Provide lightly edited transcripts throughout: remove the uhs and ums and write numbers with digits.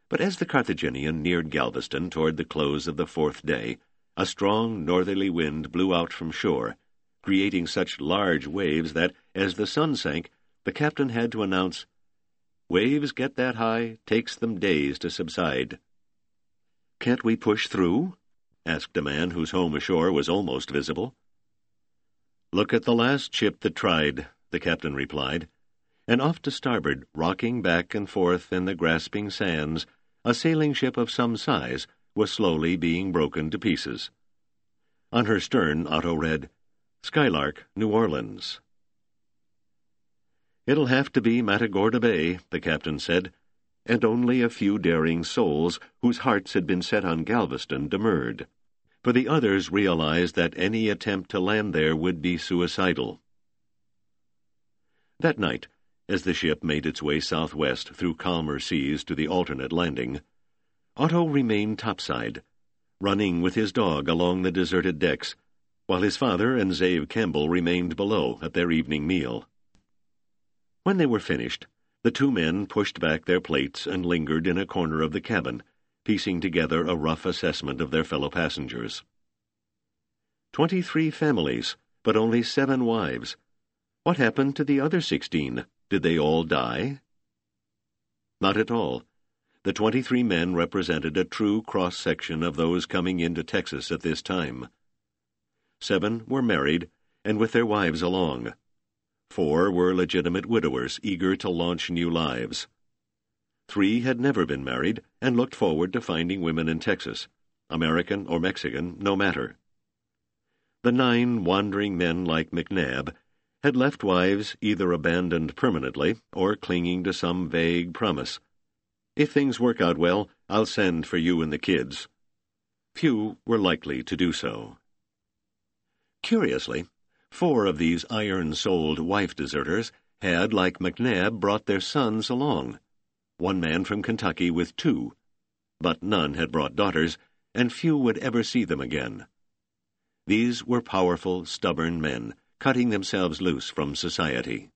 But as the Carthaginian neared Galveston toward the close of the fourth day, a strong northerly wind blew out from shore, creating such large waves that, as the sun sank, the captain had to announce, "Waves get that high, takes them days to subside." "Can't we push through?" asked a man whose home ashore was almost visible. "Look at the last ship that tried," the captain replied, and off to starboard, rocking back and forth in the grasping sands, a sailing ship of some size was slowly being broken to pieces. On her stern, Otto read, "Skylark, New Orleans." "It'll have to be Matagorda Bay," the captain said, and only a few daring souls whose hearts had been set on Galveston demurred, for the others realized that any attempt to land there would be suicidal. That night, as the ship made its way southwest through calmer seas to the alternate landing, Otto remained topside, running with his dog along the deserted decks, while his father and Zave Campbell remained below at their evening meal. When they were finished, the two men pushed back their plates and lingered in a corner of the cabin, piecing together a rough assessment of their fellow passengers. 23 families, but only 7 wives. What happened to the other 16? Did they all die? Not at all. The 23 men represented a true cross-section of those coming into Texas at this time. 7 were married, and with their wives along. 4 were legitimate widowers, eager to launch new lives. 3 had never been married, and looked forward to finding women in Texas, American or Mexican, no matter. The 9 wandering men like McNabb had left wives either abandoned permanently or clinging to some vague promise. "If things work out well, I'll send for you and the kids." Few were likely to do so. Curiously, 4 of these iron-souled wife deserters had, like McNabb, brought their sons along. 1 man from Kentucky with 2. But none had brought daughters, and few would ever see them again. These were powerful, stubborn men, cutting themselves loose from society.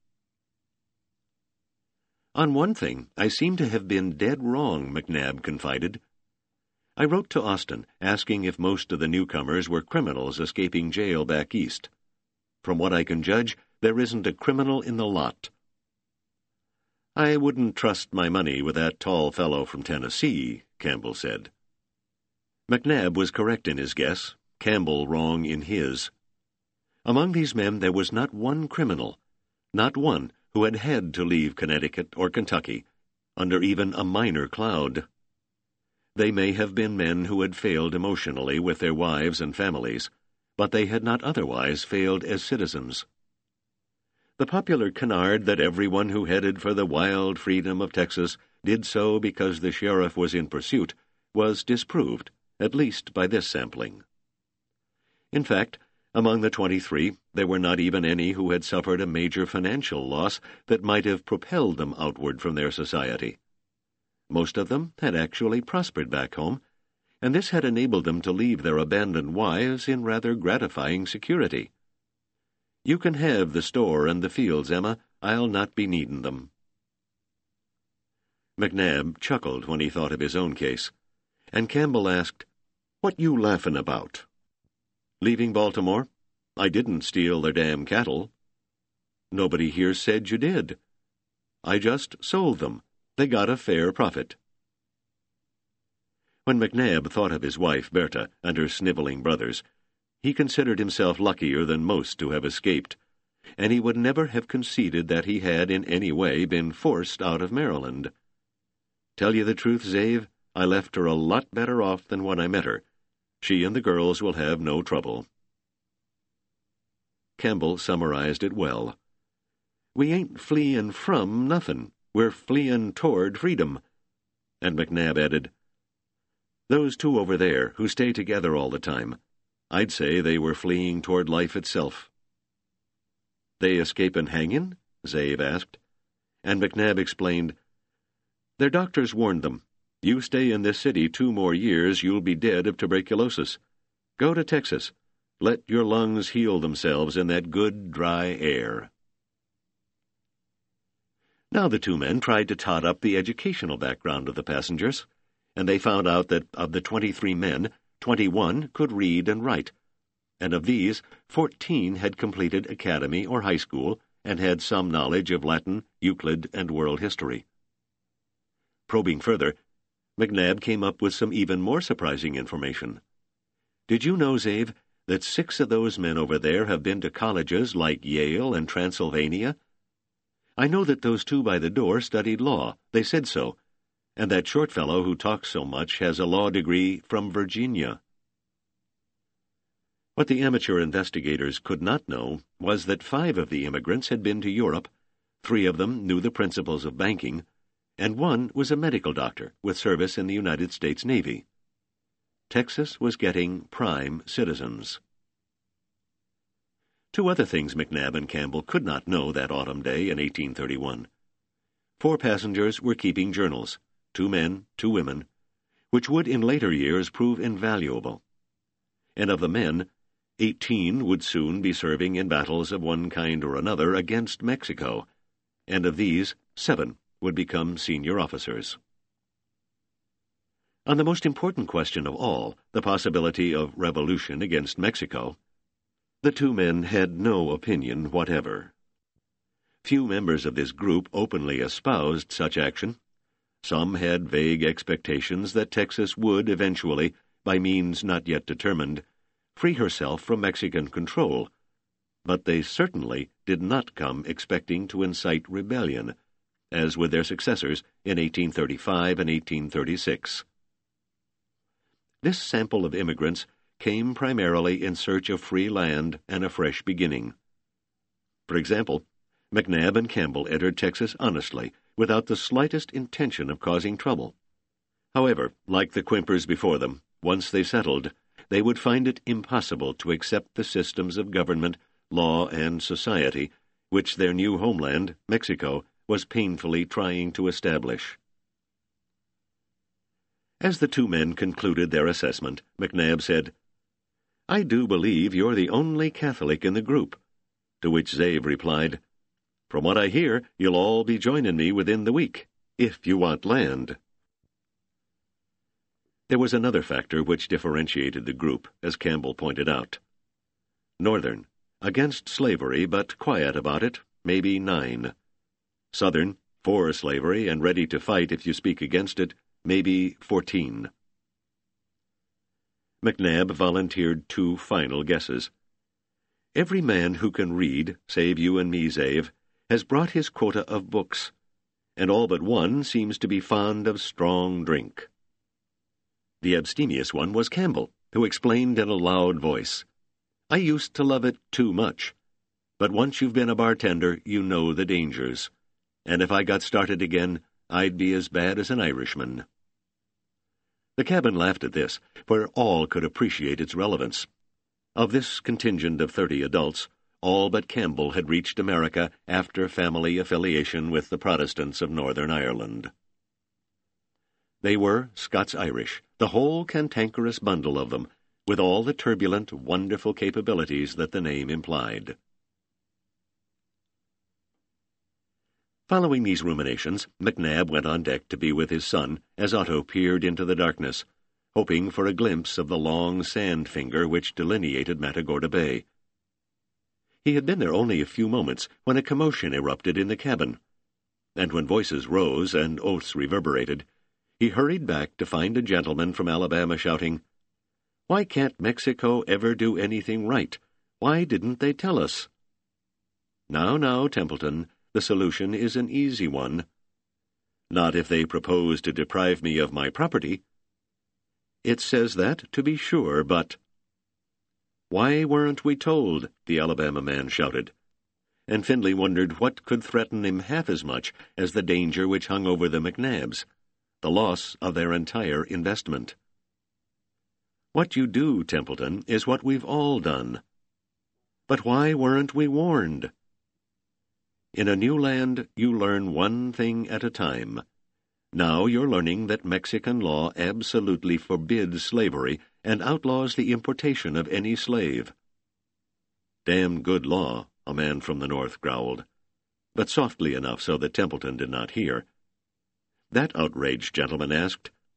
"On one thing, I seem to have been dead wrong," McNabb confided. "I wrote to Austin, asking if most of the newcomers were criminals escaping jail back east. From what I can judge, there isn't a criminal in the lot." "I wouldn't trust my money with that tall fellow from Tennessee," Campbell said. McNabb was correct in his guess, Campbell wrong in his. Among these men there was not one criminal, not one who had had to leave Connecticut or Kentucky, under even a minor cloud. They may have been men who had failed emotionally with their wives and families, but they had not otherwise failed as citizens. The popular canard that everyone who headed for the wild freedom of Texas did so because the sheriff was in pursuit was disproved, at least by this sampling. In fact, among the 23, there were not even any who had suffered a major financial loss that might have propelled them outward from their society. Most of them had actually prospered back home, and this had enabled them to leave their abandoned wives in rather gratifying security. "You can have the store and the fields, Emma. I'll not be needin' them." McNabb chuckled when he thought of his own case, and Campbell asked, "What you laughin' about?" "Leaving Baltimore? I didn't steal their damn cattle." "Nobody here said you did." "I just sold them. They got a fair profit." When McNabb thought of his wife, Berta, and her sniveling brothers, he considered himself luckier than most to have escaped, and he would never have conceded that he had in any way been forced out of Maryland. "Tell you the truth, Zave, I left her a lot better off than when I met her. She and the girls will have no trouble." Campbell summarized it well. "We ain't fleein' from nothin'. We're fleein' toward freedom." And McNabb added, "Those 2 over there, who stay together all the time, I'd say they were fleeing toward life itself." "They escapin' hangin'?" Zave asked. And McNabb explained, "Their doctors warned them. You stay in this city 2 more years, you'll be dead of tuberculosis. Go to Texas. Let your lungs heal themselves in that good, dry air." Now the 2 men tried to tot up the educational background of the passengers. and they found out that of the 23 men, 21 could read and write, and of these, 14 had completed academy or high school and had some knowledge of Latin, Euclid, and world history. Probing further, McNabb came up with some even more surprising information. Did you know, Zave, that 6 of those men over there have been to colleges like Yale and Transylvania? I know that those 2 by the door studied law. They said so. And that short fellow who talks so much has a law degree from Virginia. What the amateur investigators could not know was that 5 of the immigrants had been to Europe, 3 of them knew the principles of banking, and 1 was a medical doctor with service in the United States Navy. Texas was getting prime citizens. 2 other things McNabb and Campbell could not know that autumn day in 1831. 4 passengers were keeping journals, 2 men, 2 women, which would in later years prove invaluable. And of the men, 18 would soon be serving in battles of one kind or another against Mexico, and of these, 7 would become senior officers. On the most important question of all, the possibility of revolution against Mexico, the 2 men had no opinion whatever. Few members of this group openly espoused such action. Some had vague expectations that Texas would eventually, by means not yet determined, free herself from Mexican control, but they certainly did not come expecting to incite rebellion, as with their successors in 1835 and 1836. This sample of immigrants came primarily in search of free land and a fresh beginning. For example, McNabb and Campbell entered Texas honestly, without the slightest intention of causing trouble. However, like the Quimper's before them, once they settled, they would find it impossible to accept the systems of government, law, and society which their new homeland, Mexico, was painfully trying to establish. As the 2 men concluded their assessment, McNabb said, "I do believe you're the only Catholic in the group," to which Zave replied, "From what I hear, you'll all be joining me within the week, if you want land." There was another factor which differentiated the group, as Campbell pointed out. Northern, against slavery but quiet about it, maybe 9. Southern, for slavery and ready to fight if you speak against it, maybe 14. McNabb volunteered 2 final guesses. Every man who can read, save you and me, Zave, has brought his quota of books, and all but 1 seems to be fond of strong drink. The abstemious one was Campbell, who explained in a loud voice, "I used to love it too much, but once you've been a bartender, you know the dangers, and if I got started again, I'd be as bad as an Irishman." The cabin laughed at this, for all could appreciate its relevance. Of this contingent of 30 adults, all but Campbell had reached America after family affiliation with the Protestants of Northern Ireland. They were Scots-Irish, the whole cantankerous bundle of them, with all the turbulent, wonderful capabilities that the name implied. Following these ruminations, McNabb went on deck to be with his son as Otto peered into the darkness, hoping for a glimpse of the long sand finger which delineated Matagorda Bay. He had been there only a few moments when a commotion erupted in the cabin, and when voices rose and oaths reverberated, he hurried back to find a gentleman from Alabama shouting, "Why can't Mexico ever do anything right? Why didn't they tell us?" Now, Templeton, the solution is an easy one. Not if they propose to deprive me of my property. It says that, to be sure, but— "Why weren't we told?" the Alabama man shouted, and Findlay wondered what could threaten him half as much as the danger which hung over the McNabbs, the loss of their entire investment. "What you do, Templeton, is what we've all done. But why weren't we warned?" In a new land, you learn one thing at a time. Now you're learning that Mexican law absolutely forbids slavery and outlaws the importation of any slave. "Damn good law," a man from the north growled, but softly enough so that Templeton did not hear. That outraged gentleman asked,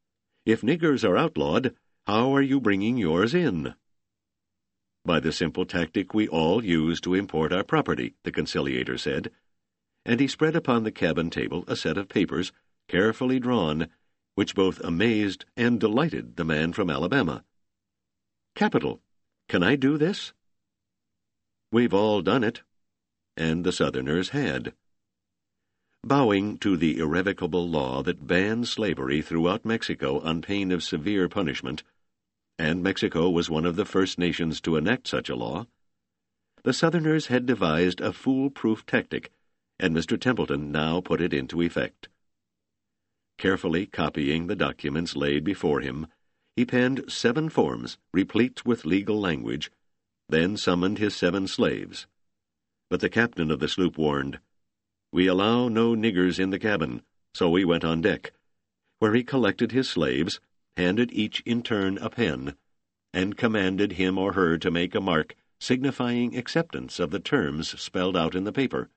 If niggers are outlawed, how are you bringing yours in? By the simple tactic we all use to import our property, the conciliator said, and he spread upon the cabin table a set of papers, carefully drawn, which both amazed and delighted the man from Alabama. Capital! Can I do this? We've all done it, and the Southerners had. Bowing to the irrevocable law that banned slavery throughout Mexico on pain of severe punishment, and Mexico was one of the first nations to enact such a law, the Southerners had devised a foolproof tactic, and Mr. Templeton now put it into effect. Carefully copying the documents laid before him, he penned 7 forms replete with legal language, then summoned his 7 slaves. But the captain of the sloop warned, "We allow no niggers in the cabin," so we went on deck, where he collected his slaves, handed each in turn a pen, and commanded him or her to make a mark signifying acceptance of the terms spelled out in the paper.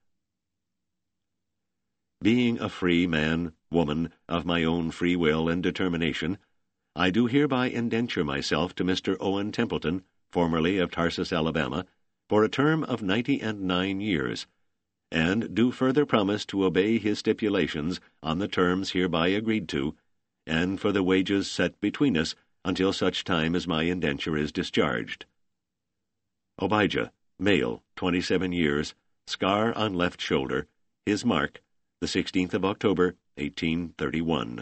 Being a free man, woman, of my own free will and determination, I do hereby indenture myself to Mr. Owen Templeton, formerly of Tarsus, Alabama, for a term of 99 years, and do further promise to obey his stipulations on the terms hereby agreed to, and for the wages set between us until such time as my indenture is discharged. Obijah, male, 27 years, scar on left shoulder, his mark, the 16th of October, 1831.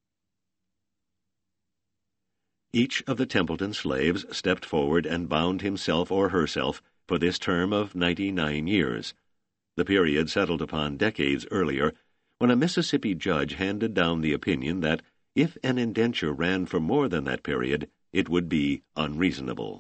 Each of the Templeton slaves stepped forward and bound himself or herself for this term of 99 years, the period settled upon decades earlier, when a Mississippi judge handed down the opinion that if an indenture ran for more than that period, it would be unreasonable.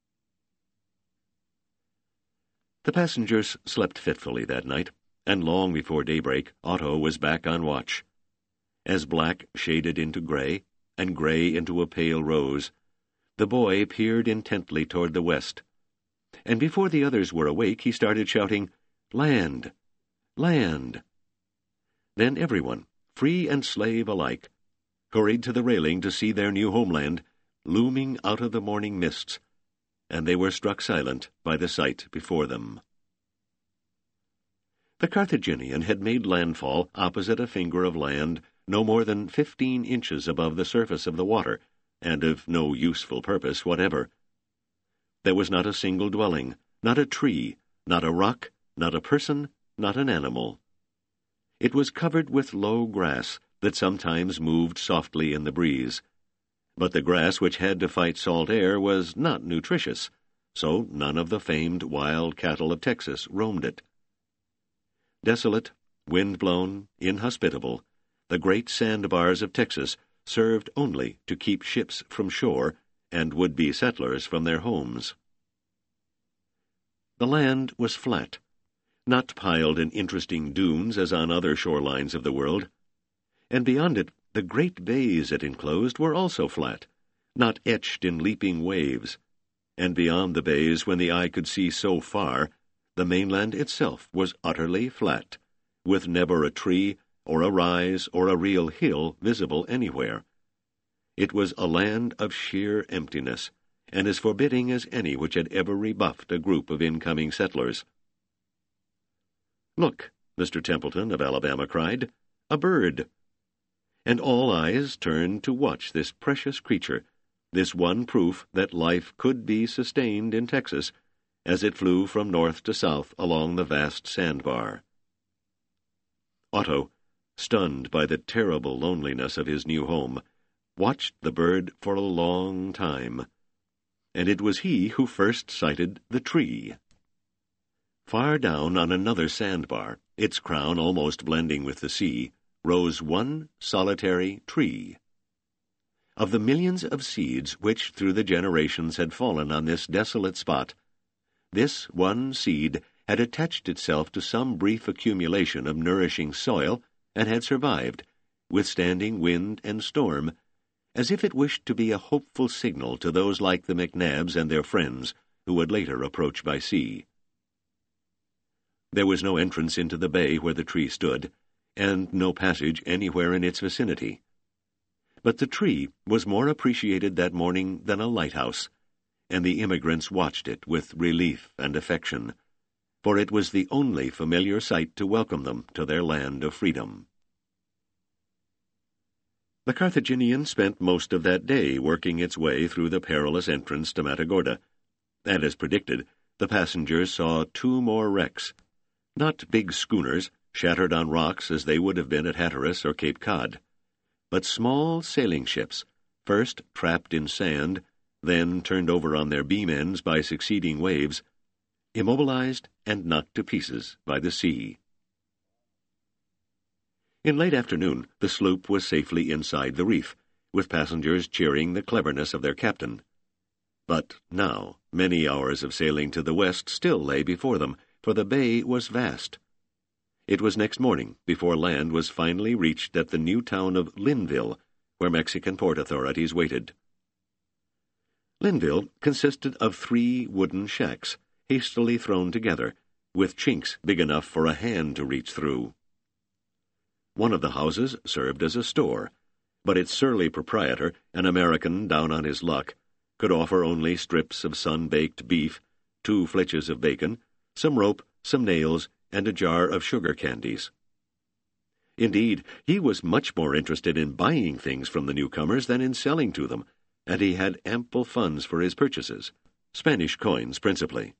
The passengers slept fitfully that night, and long before daybreak Otto was back on watch. As black shaded into gray, and gray into a pale rose, the boy peered intently toward the west, and before the others were awake he started shouting, "Land! Land!" Then everyone, free and slave alike, hurried to the railing to see their new homeland looming out of the morning mists, and they were struck silent by the sight before them. The Carthaginian had made landfall opposite a finger of land no more than 15 inches above the surface of the water, and of no useful purpose whatever. There was not a single dwelling, not a tree, not a rock, not a person, not an animal. It was covered with low grass that sometimes moved softly in the breeze. But the grass which had to fight salt air was not nutritious, so none of the famed wild cattle of Texas roamed it. Desolate, wind-blown, inhospitable, the great sandbars of Texas served only to keep ships from shore and would-be settlers from their homes. The land was flat, not piled in interesting dunes as on other shorelines of the world, and beyond it the great bays it enclosed were also flat, not etched in leaping waves, and beyond the bays, when the eye could see so far, the mainland itself was utterly flat, with never a tree or a rise or a real hill visible anywhere. It was a land of sheer emptiness, and as forbidding as any which had ever rebuffed a group of incoming settlers. "Look," Mr. Templeton of Alabama cried, "a bird!" And all eyes turned to watch this precious creature, this one proof that life could be sustained in Texas, as it flew from north to south along the vast sandbar. Otto, stunned by the terrible loneliness of his new home, watched the bird for a long time, and it was he who first sighted the tree. Far down on another sandbar, its crown almost blending with the sea, rose one solitary tree. Of the millions of seeds which through the generations had fallen on this desolate spot, this one seed had attached itself to some brief accumulation of nourishing soil and had survived, withstanding wind and storm, as if it wished to be a hopeful signal to those like the McNabs and their friends who would later approach by sea. There was no entrance into the bay where the tree stood, and no passage anywhere in its vicinity. But the tree was more appreciated that morning than a lighthouse, and the immigrants watched it with relief and affection, for it was the only familiar sight to welcome them to their land of freedom. The Carthaginian spent most of that day working its way through the perilous entrance to Matagorda, and as predicted, the passengers saw 2 more wrecks, not big schooners, shattered on rocks as they would have been at Hatteras or Cape Cod, but small sailing ships, first trapped in sand, then turned over on their beam ends by succeeding waves, immobilized and knocked to pieces by the sea. In late afternoon, the sloop was safely inside the reef, with passengers cheering the cleverness of their captain. But now, many hours of sailing to the west still lay before them, for the bay was vast. It was next morning before land was finally reached at the new town of Linville, where Mexican port authorities waited. Linville consisted of 3 wooden shacks, hastily thrown together, with chinks big enough for a hand to reach through. One of the houses served as a store, but its surly proprietor, an American down on his luck, could offer only strips of sun-baked beef, 2 flitches of bacon, some rope, some nails, and a jar of sugar candies. Indeed, he was much more interested in buying things from the newcomers than in selling to them, and he had ample funds for his purchases, Spanish coins principally.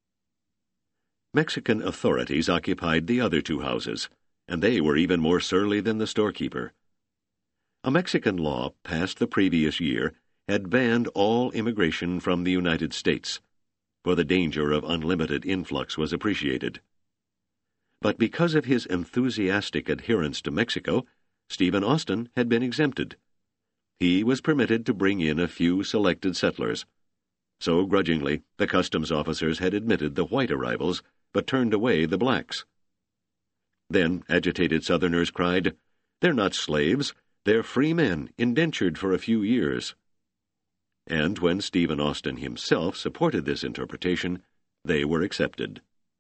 Mexican authorities occupied the other 2 houses, and they were even more surly than the storekeeper. A Mexican law passed the previous year had banned all immigration from the United States, for the danger of unlimited influx was appreciated. But because of his enthusiastic adherence to Mexico, Stephen Austin had been exempted. He was permitted to bring in a few selected settlers. So grudgingly, the customs officers had admitted the white arrivals, but turned away the blacks. Then agitated Southerners cried, "They're not slaves, they're free men, indentured for a few years." And when Stephen Austin himself supported this interpretation, they were accepted.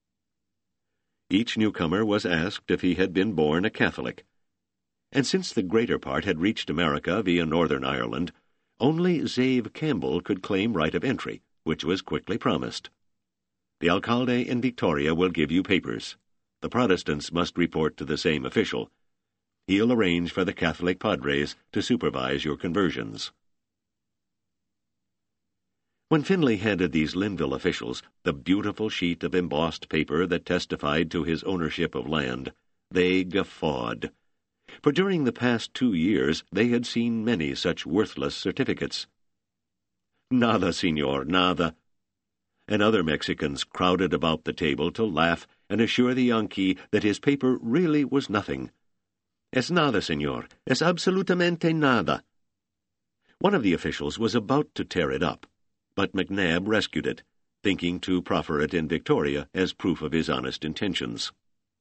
Each newcomer was asked if he had been born a Catholic, and since the greater part had reached America via Northern Ireland, only Zave Campbell could claim right of entry, which was quickly promised. "The alcalde in Victoria will give you papers. The Protestants must report to the same official. He'll arrange for the Catholic padres to supervise your conversions." When Finley handed these Linville officials the beautiful sheet of embossed paper that testified to his ownership of land, they guffawed. For during the past 2 years they had seen many such worthless certificates. "Nada, senor, nada." And other Mexicans crowded about the table to laugh and assure the Yankee that his paper really was nothing. "Es nada, senor. Es absolutamente nada." One of the officials was about to tear it up, but McNabb rescued it, thinking to proffer it in Victoria as proof of his honest intentions.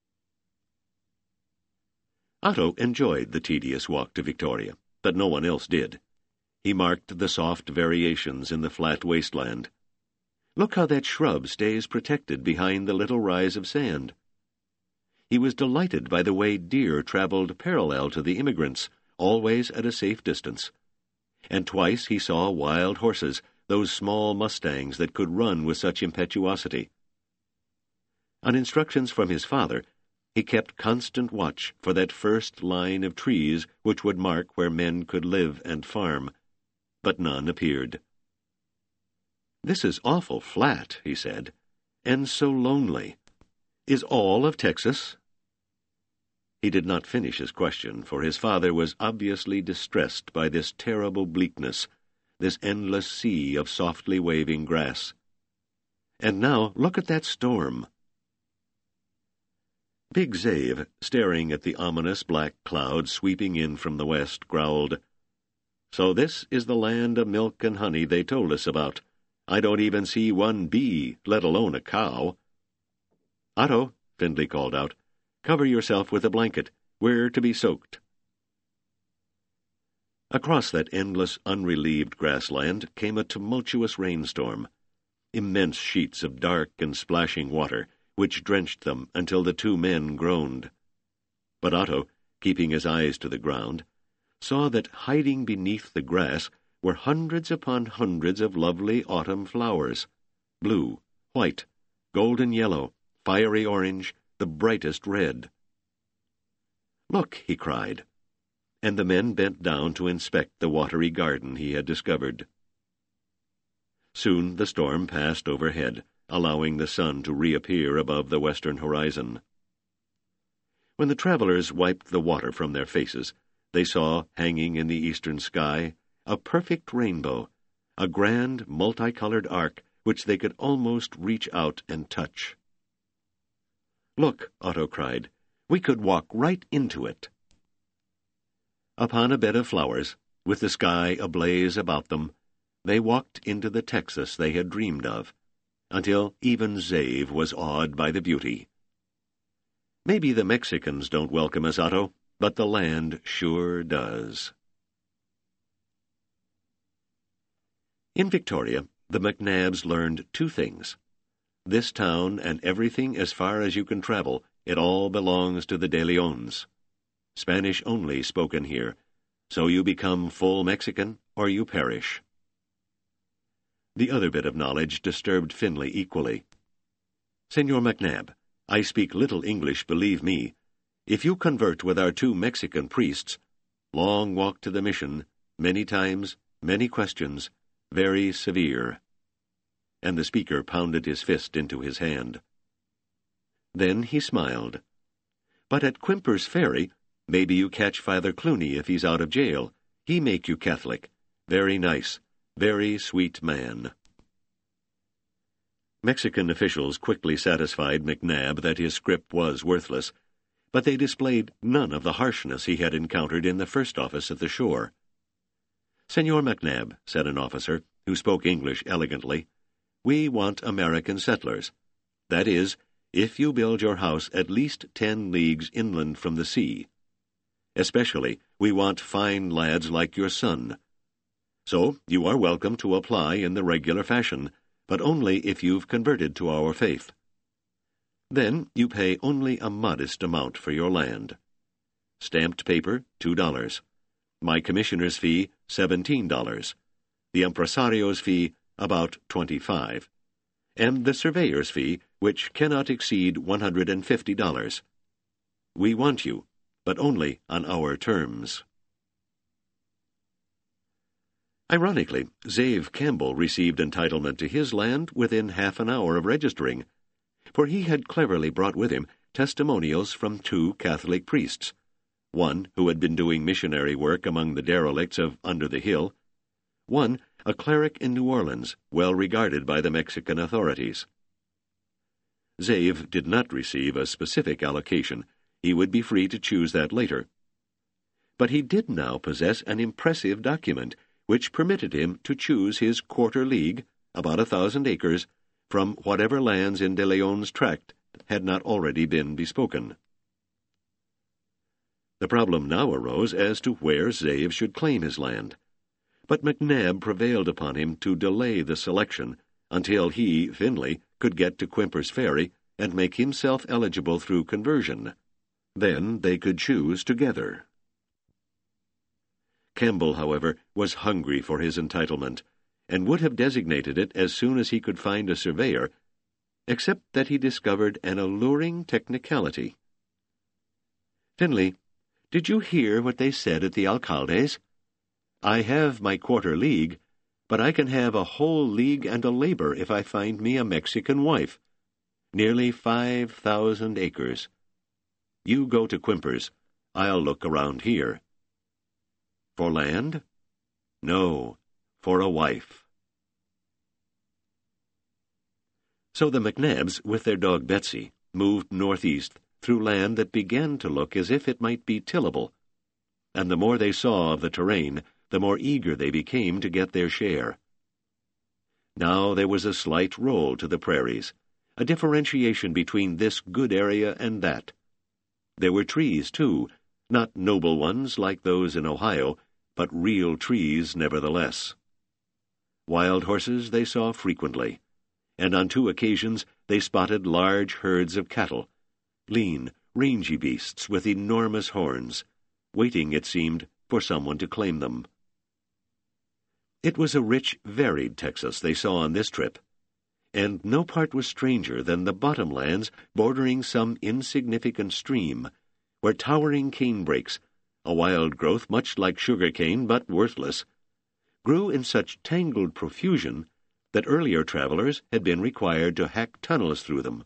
Otto enjoyed the tedious walk to Victoria, but no one else did. He marked the soft variations in the flat wasteland. Look how that shrub stays protected behind the little rise of sand. He was delighted by the way deer traveled parallel to the immigrants, always at a safe distance. And twice he saw wild horses, those small mustangs that could run with such impetuosity. On instructions from his father, he kept constant watch for that first line of trees which would mark where men could live and farm, but none appeared. "This is awful flat," he said, "and so lonely. Is all of Texas?" He did not finish his question, for his father was obviously distressed by this terrible bleakness, this endless sea of softly waving grass. "And now look at that storm." Big Zave, staring at the ominous black cloud sweeping in from the west, growled, "So this is the land of milk and honey they told us about. I don't even see one bee, let alone a cow." "Otto," Findlay called out, "cover yourself with a blanket. We're to be soaked." Across that endless, unrelieved grassland came a tumultuous rainstorm, immense sheets of dark and splashing water, which drenched them until the 2 men groaned. But Otto, keeping his eyes to the ground, saw that hiding beneath the grass were hundreds upon hundreds of lovely autumn flowers, blue, white, golden yellow, fiery orange, the brightest red. "Look," he cried, and the men bent down to inspect the watery garden he had discovered. Soon the storm passed overhead, allowing the sun to reappear above the western horizon. When the travelers wiped the water from their faces, they saw, hanging in the eastern sky, a perfect rainbow, a grand multicolored arc which they could almost reach out and touch. "Look," Otto cried, "we could walk right into it." Upon a bed of flowers, with the sky ablaze about them, they walked into the Texas they had dreamed of, until even Zave was awed by the beauty. "Maybe the Mexicans don't welcome us, Otto, but the land sure does." In Victoria, the McNabs learned two things. This town and everything as far as you can travel, it all belongs to the De Leons. Spanish only spoken here, so you become full Mexican or you perish. The other bit of knowledge disturbed Finley equally. "Senor McNab, I speak little English, believe me. If you convert with our 2 Mexican priests, long walk to the mission, many times, many questions, very severe." And the speaker pounded his fist into his hand. Then he smiled. "But at Quimper's Ferry, maybe you catch Father Clooney if he's out of jail. He make you Catholic. Very nice. Very sweet man." Mexican officials quickly satisfied McNab that his scrip was worthless, but they displayed none of the harshness he had encountered in the first office at the shore. "Senor McNab," said an officer, who spoke English elegantly, "we want American settlers. That is, if you build your house at least 10 leagues inland from the sea. Especially, we want fine lads like your son. So, you are welcome to apply in the regular fashion, but only if you've converted to our faith. Then you pay only a modest amount for your land. Stamped paper, $2. My commissioner's fee, $17. The impresario's fee, about $25. And the surveyor's fee, which cannot exceed $150. We want you, but only on our terms." Ironically, Zave Campbell received entitlement to his land within half an hour of registering, for he had cleverly brought with him testimonials from 2 Catholic priests, one who had been doing missionary work among the derelicts of Under the Hill, one a cleric in New Orleans, well regarded by the Mexican authorities. Zave did not receive a specific allocation. He would be free to choose that later. But he did now possess an impressive document which permitted him to choose his quarter league, about 1,000 acres, from whatever lands in De Leon's tract had not already been bespoken. The problem now arose as to where Zave should claim his land, but McNab prevailed upon him to delay the selection until he, Finley, could get to Quimper's Ferry and make himself eligible through conversion. Then they could choose together. Campbell, however, was hungry for his entitlement, and would have designated it as soon as he could find a surveyor, except that he discovered an alluring technicality. "Finley, did you hear what they said at the alcalde's? I have my quarter league, but I can have a whole league and a labor if I find me a Mexican wife. Nearly 5,000 acres. You go to Quimper's. I'll look around here." "For land?" "No, for a wife." So the McNabs, with their dog Betsy, moved northeast through land that began to look as if it might be tillable, and the more they saw of the terrain, the more eager they became to get their share. Now there was a slight roll to the prairies, a differentiation between this good area and that. There were trees, too, not noble ones like those in Ohio, but real trees nevertheless. Wild horses they saw frequently, and on 2 occasions they spotted large herds of cattle, lean, rangy beasts with enormous horns, waiting, it seemed, for someone to claim them. It was a rich, varied Texas they saw on this trip, and no part was stranger than the bottomlands bordering some insignificant stream, where towering canebrakes, a wild growth much like sugar cane but worthless, grew in such tangled profusion that earlier travelers had been required to hack tunnels through them.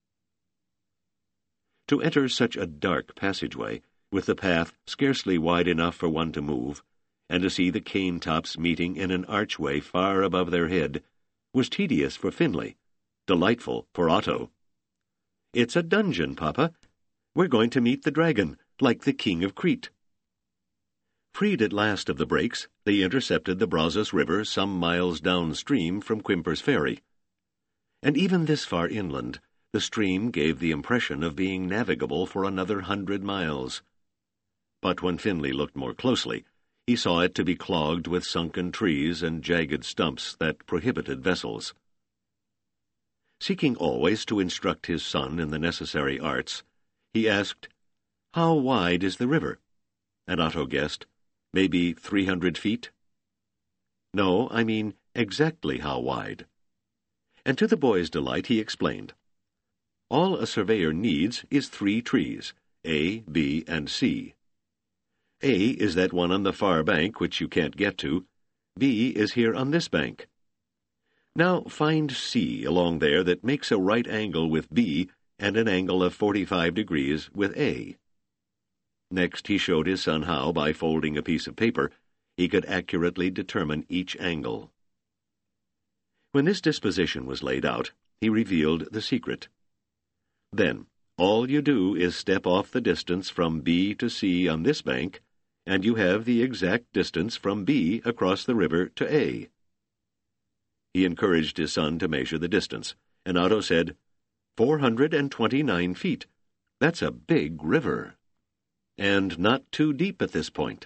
To enter such a dark passageway, with the path scarcely wide enough for one to move, and to see the cane tops meeting in an archway far above their head, was tedious for Finley, delightful for Otto. "It's a dungeon, Papa. We're going to meet the dragon, like the king of Crete." Freed at last of the brakes, they intercepted the Brazos River some miles downstream from Quimper's Ferry. And even this far inland, the stream gave the impression of being navigable for another 100 miles. But when Finley looked more closely, he saw it to be clogged with sunken trees and jagged stumps that prohibited vessels. Seeking always to instruct his son in the necessary arts, he asked, "How wide is the river?" And Otto guessed, "Maybe 300 feet?" "No, I mean exactly how wide." And to the boy's delight he explained, "All a surveyor needs is 3 trees, A, B, and C. A is that one on the far bank which you can't get to. B is here on this bank. Now find C along there that makes a right angle with B and an angle of 45 degrees with A." Next he showed his son how, by folding a piece of paper, he could accurately determine each angle. When this disposition was laid out, he revealed the secret. "Then, all you do is step off the distance from B to C on this bank, and you have the exact distance from B across the river to A." He encouraged his son to measure the distance, and Otto said, 429 feet. That's a big river. And not too deep at this point.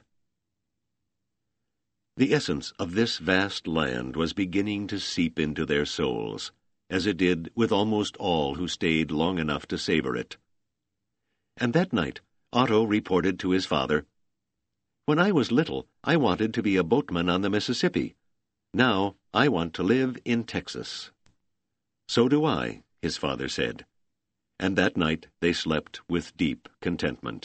The essence of this vast land was beginning to seep into their souls, as it did with almost all who stayed long enough to savor it. And that night, Otto reported to his father, "When I was little, I wanted to be a boatman on the Mississippi. Now I want to live in Texas." "So do I," his father said. And that night they slept with deep contentment.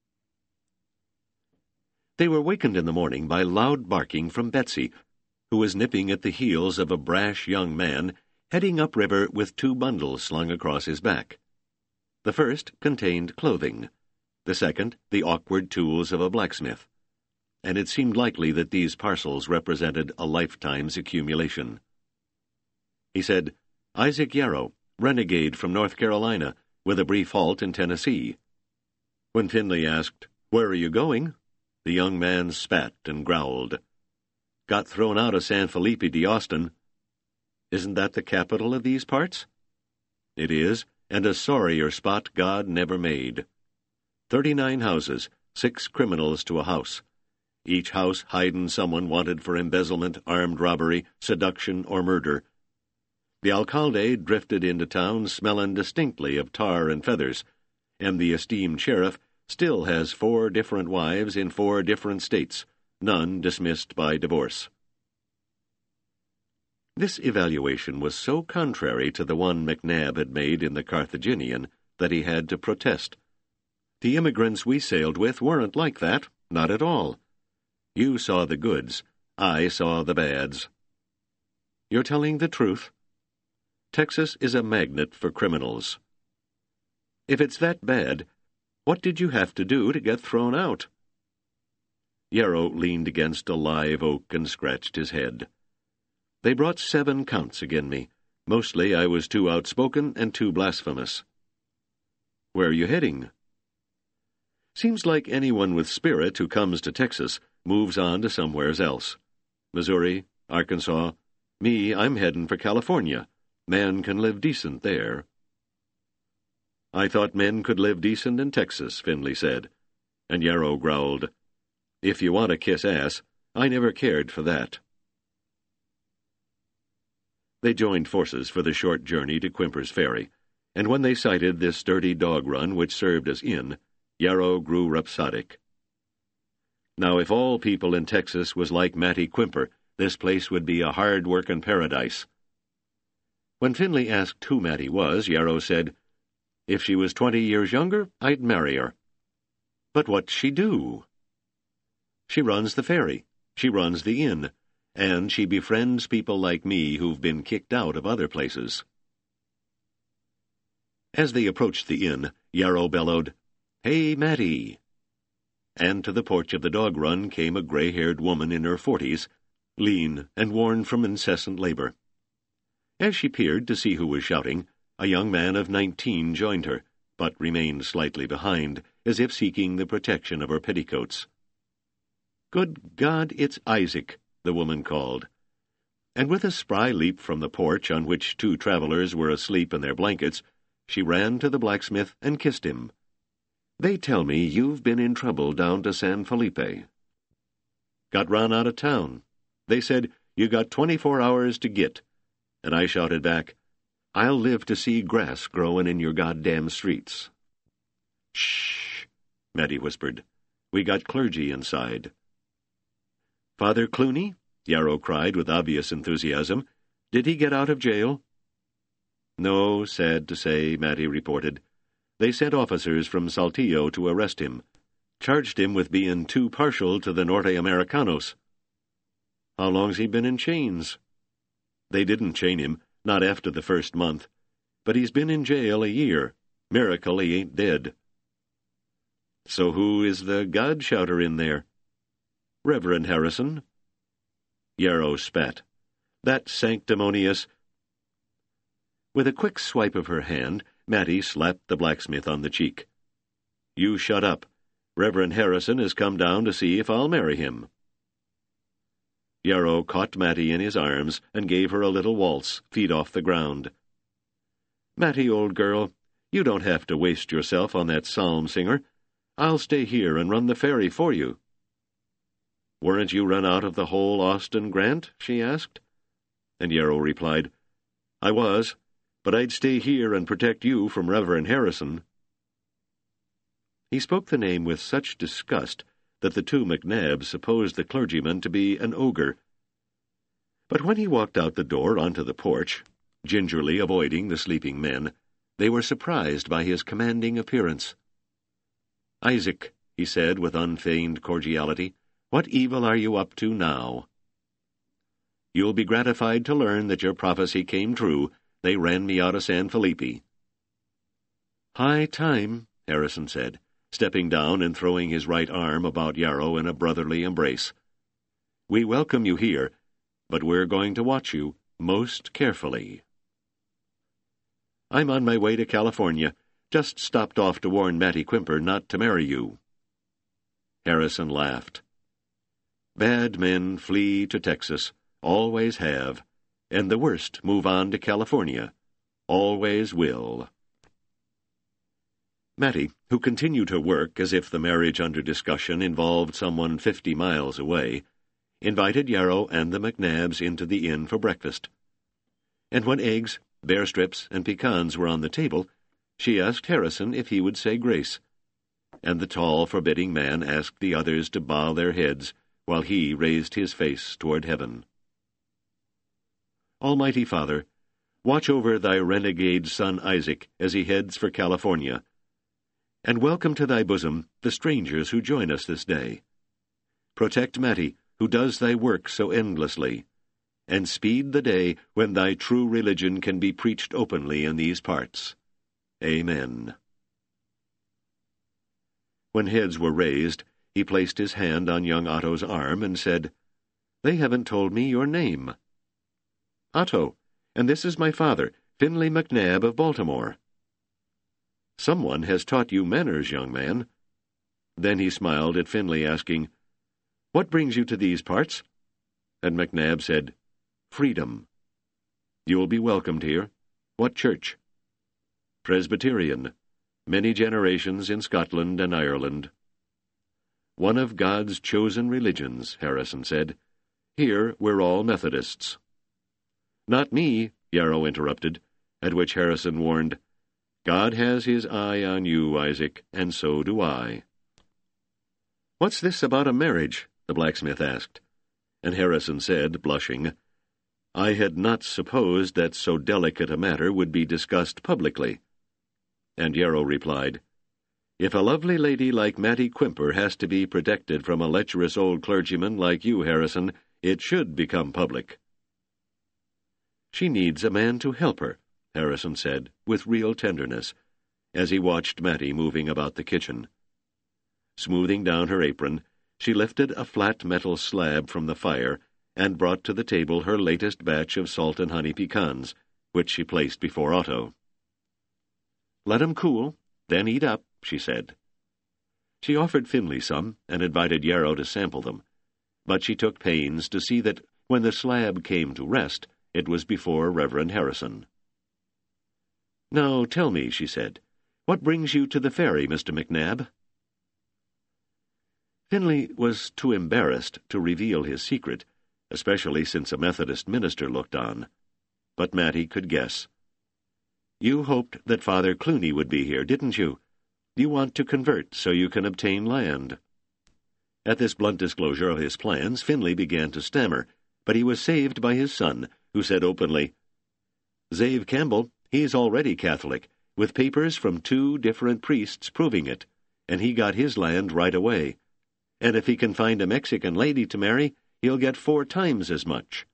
They were wakened in the morning by loud barking from Betsy, who was nipping at the heels of a brash young man heading upriver with 2 bundles slung across his back. The first contained clothing, the second the awkward tools of a blacksmith, and it seemed likely that these parcels represented a lifetime's accumulation. He said, "Isaac Yarrow, renegade from North Carolina, with a brief halt in Tennessee." When Finley asked, "Where are you going?" the young man spat and growled. "Got thrown out of San Felipe de Austin." "Isn't that the capital of these parts?" "It is, and a sorrier spot God never made. 39 houses, 6 criminals to a house. Each house hiding someone wanted for embezzlement, armed robbery, seduction, or murder. The alcalde drifted into town smelling distinctly of tar and feathers, and the esteemed sheriff still has 4 different wives in 4 different states, none dismissed by divorce." This evaluation was so contrary to the one McNabb had made in the Carthaginian that he had to protest. "The immigrants we sailed with weren't like that, not at all. You saw the goods, I saw the bads." "You're telling the truth?" "Texas is a magnet for criminals." "If it's that bad, what did you have to do to get thrown out?" Yarrow leaned against a live oak and scratched his head. "They brought 7 counts again me. Mostly I was too outspoken and too blasphemous." "Where are you heading?" "Seems like anyone with spirit who comes to Texas moves on to somewheres else. Missouri, Arkansas. Me, I'm heading for California. Man can live decent there." "I thought men could live decent in Texas," Finley said. And Yarrow growled, "If you want to kiss ass, I never cared for that." They joined forces for the short journey to Quimper's Ferry, and when they sighted this sturdy dog run which served as inn, Yarrow grew rhapsodic. Now, if all people in Texas was like Mattie Quimper, this place would be a hard-workin' paradise. When Finley asked who Mattie was, Yarrow said, "If she was 20 years younger, I'd marry her." "But what's she do?" "She runs the ferry, she runs the inn, and she befriends people like me who've been kicked out of other places." As they approached the inn, Yarrow bellowed, "Hey, Mattie!" And to the porch of the dog run came a gray-haired woman in her 40s, lean and worn from incessant labor. As she peered to see who was shouting, a young man of 19 joined her, but remained slightly behind, as if seeking the protection of her petticoats. "Good God, it's Isaac," the woman called. And with a spry leap from the porch on which 2 travelers were asleep in their blankets, she ran to the blacksmith and kissed him. "They tell me you've been in trouble down to San Felipe." "Got run out of town. They said, you got 24 hours to git." And I shouted back, "I'll live to see grass growing in your goddamn streets." "Shh," Mattie whispered. "We got clergy inside." "Father Clooney?" Yarrow cried with obvious enthusiasm. "Did he get out of jail?" "No, sad to say," Mattie reported. "They sent officers from Saltillo to arrest him. Charged him with being too partial to the Norte Americanos." "How long's he been in chains?" "They didn't chain him, not after the first month. But he's been in jail a year. Miracle he ain't dead." "So who is the God-shouter in there?" "Reverend Harrison." Yarrow spat. "That sanctimonious—" With a quick swipe of her hand, Mattie slapped the blacksmith on the cheek. "You shut up. Reverend Harrison has come down to see if I'll marry him." Yarrow caught Mattie in his arms and gave her a little waltz, feet off the ground. "Mattie, old girl, you don't have to waste yourself on that psalm singer. I'll stay here and run the ferry for you." "Weren't you run out of the whole Austin grant?" she asked. And Yarrow replied, "I was, but I'd stay here and protect you from Reverend Harrison." He spoke the name with such disgust that the 2 McNabbs supposed the clergyman to be an ogre. But when he walked out the door onto the porch, gingerly avoiding the sleeping men, they were surprised by his commanding appearance. "Isaac," he said with unfeigned cordiality, "what evil are you up to now?" "You'll be gratified to learn that your prophecy came true. They ran me out of San Felipe." "High time," Harrison said, stepping down and throwing his right arm about Yarrow in a brotherly embrace. "We welcome you here, but we're going to watch you most carefully." "I'm on my way to California. Just stopped off to warn Mattie Quimper not to marry you." Harrison laughed. "Bad men flee to Texas, always have, and the worst move on to California, always will." Mattie, who continued her work as if the marriage under discussion involved someone 50 miles away, invited Yarrow and the McNabbs into the inn for breakfast. And when eggs, bear strips, and pecans were on the table, she asked Harrison if he would say grace, and the tall, forbidding man asked the others to bow their heads while he raised his face toward heaven. "Almighty Father, watch over thy renegade son Isaac as he heads for California, and welcome to thy bosom the strangers who join us this day. Protect Mattie, who does thy work so endlessly, and speed the day when thy true religion can be preached openly in these parts. Amen." When heads were raised, he placed his hand on young Otto's arm and said, "They haven't told me your name." "Otto, and this is my father, Finley McNabb of Baltimore." "Someone has taught you manners, young man." Then he smiled at Finley, asking, "What brings you to these parts?" And McNabb said, "Freedom." "You'll be welcomed here. What church?" "Presbyterian. Many generations in Scotland and Ireland." "One of God's chosen religions," Harrison said. "Here we're all Methodists." "Not me," Yarrow interrupted, at which Harrison warned, "God has his eye on you, Isaac, and so do I." "What's this about a marriage?" the blacksmith asked. And Harrison said, blushing, "I had not supposed that so delicate a matter would be discussed publicly." And Yarrow replied, "If a lovely lady like Mattie Quimper has to be protected from a lecherous old clergyman like you, Harrison, it should become public." "She needs a man to help her," Harrison said, with real tenderness, as he watched Mattie moving about the kitchen. Smoothing down her apron, she lifted a flat metal slab from the fire and brought to the table her latest batch of salt and honey pecans, which she placed before Otto. "Let 'em cool, then eat up," she said. She offered Finley some and invited Yarrow to sample them, but she took pains to see that when the slab came to rest, it was before Reverend Harrison. "Now tell me," she said, "what brings you to the ferry, Mr. McNabb?" Finley was too embarrassed to reveal his secret, especially since a Methodist minister looked on. But Mattie could guess. "You hoped that Father Clooney would be here, didn't you? You want to convert so you can obtain land." At this blunt disclosure of his plans, Finley began to stammer, but he was saved by his son, who said openly, "Zave Campbell, he's already Catholic, with papers from 2 different priests proving it, and he got his land right away. And if he can find a Mexican lady to marry, he'll get 4 times as much."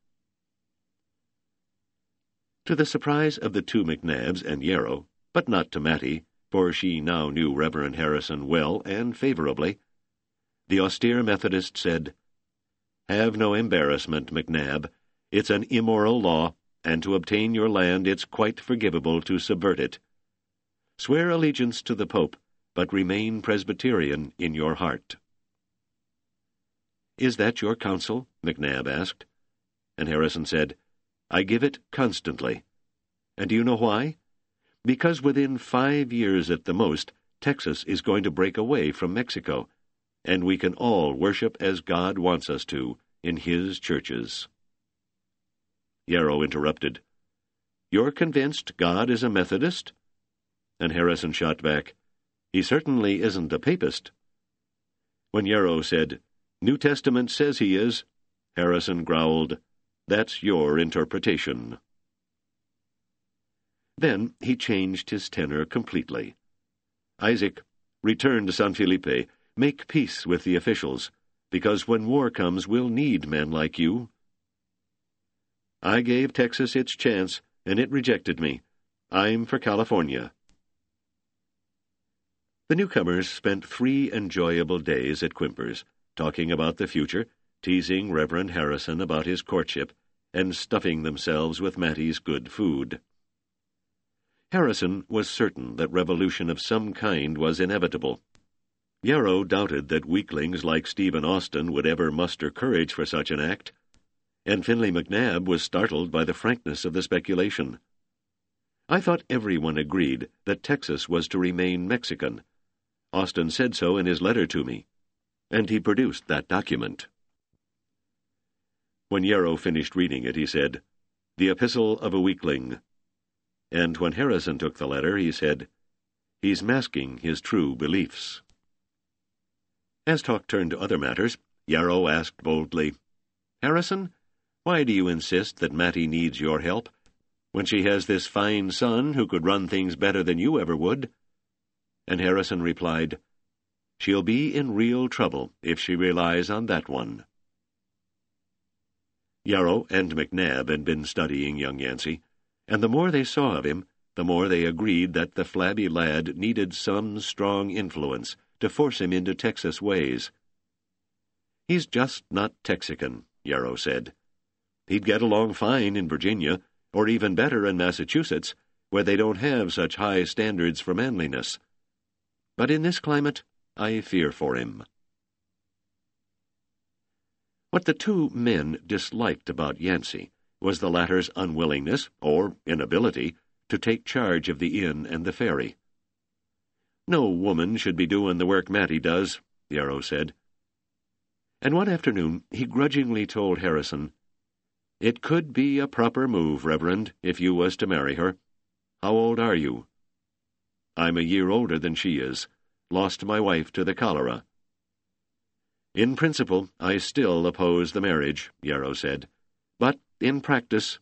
To the surprise of the 2 McNabbs and Yarrow, but not to Mattie, for she now knew Reverend Harrison well and favorably, the austere Methodist said, "Have no embarrassment, McNabb. It's an immoral law, and to obtain your land it's quite forgivable to subvert it. Swear allegiance to the Pope, but remain Presbyterian in your heart." "Is that your counsel?" McNabb asked. And Harrison said, "I give it constantly. And do you know why? Because within 5 years at the most, Texas is going to break away from Mexico, and we can all worship as God wants us to, in His churches." Yarrow interrupted, "You're convinced God is a Methodist?" And Harrison shot back, "He certainly isn't a papist." When Yarrow said, "New Testament says he is," Harrison growled, "That's your interpretation." Then he changed his tenor completely. "Isaac, return to San Felipe. Make peace with the officials, because when war comes we'll need men like you." "I gave Texas its chance, and it rejected me. I'm for California." The newcomers spent 3 enjoyable days at Quimper's, talking about the future, teasing Reverend Harrison about his courtship, and stuffing themselves with Mattie's good food. Harrison was certain that revolution of some kind was inevitable. Yarrow doubted that weaklings like Stephen Austin would ever muster courage for such an act, and Finley McNabb was startled by the frankness of the speculation. "I thought everyone agreed that Texas was to remain Mexican. Austin said so in his letter to me." And he produced that document. When Yarrow finished reading it, he said, "The epistle of a weakling." And when Harrison took the letter, he said, "He's masking his true beliefs." As talk turned to other matters, Yarrow asked boldly, "Harrison, why do you insist that Mattie needs your help, when she has this fine son who could run things better than you ever would?" And Harrison replied, "She'll be in real trouble if she relies on that one." Yarrow and McNabb had been studying young Yancey, and the more they saw of him, the more they agreed that the flabby lad needed some strong influence to force him into Texas ways. "He's just not Texican," Yarrow said. "He'd get along fine in Virginia, or even better in Massachusetts, where they don't have such high standards for manliness. But in this climate, I fear for him." What the 2 men disliked about Yancey was the latter's unwillingness, or inability, to take charge of the inn and the ferry. "No woman should be doing the work Mattie does," Yarrow said. And one afternoon he grudgingly told Harrison, "It could be a proper move, Reverend, if you was to marry her. How old are you?" "I'm a year older than she is. Lost my wife to the cholera." In principle, I still oppose the marriage, Yarrow said. But in practice...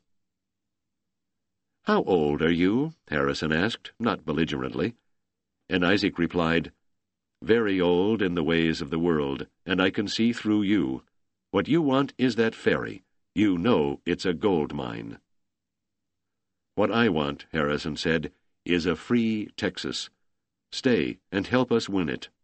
How old are you? Harrison asked, not belligerently. And Isaac replied, Very old in the ways of the world, and I can see through you. What you want is that ferry. You know it's a gold mine. What I want, Harrison said, is a free Texas. Stay and help us win it.